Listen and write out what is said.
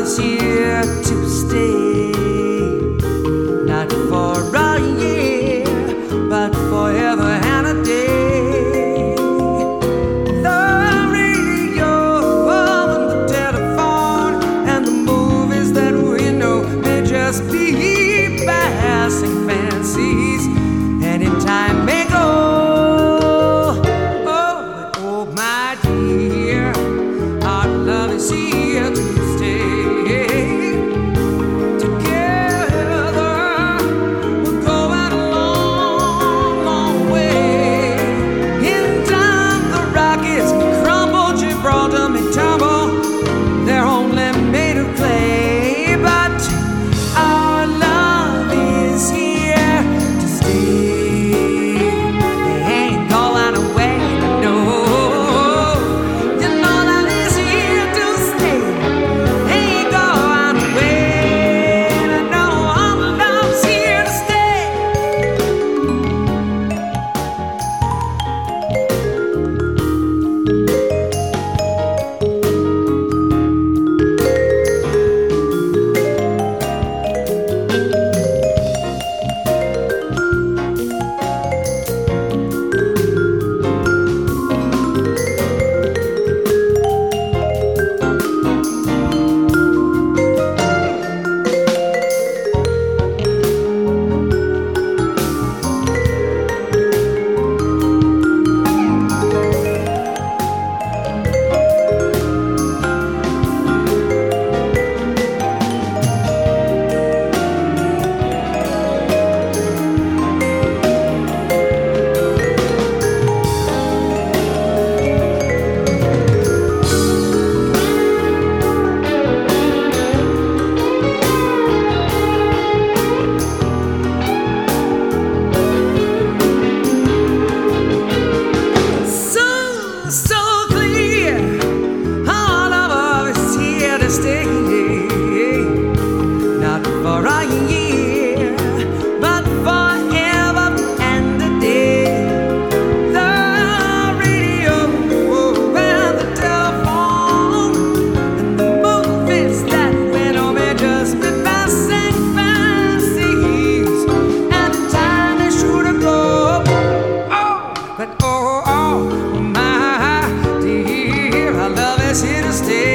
is here to stay, not for a year, but forever and a day. The radio and the telephone and the movies that we know may just be passing fancies, and in time may go. Oh, but oh my dear, our love is here to stay. For a year, but forever and a day. The radio and the telephone and the movies that we know may just be passing fancies, and the time is sure to go. Oh, but oh, oh, my dear, our love is here to stay.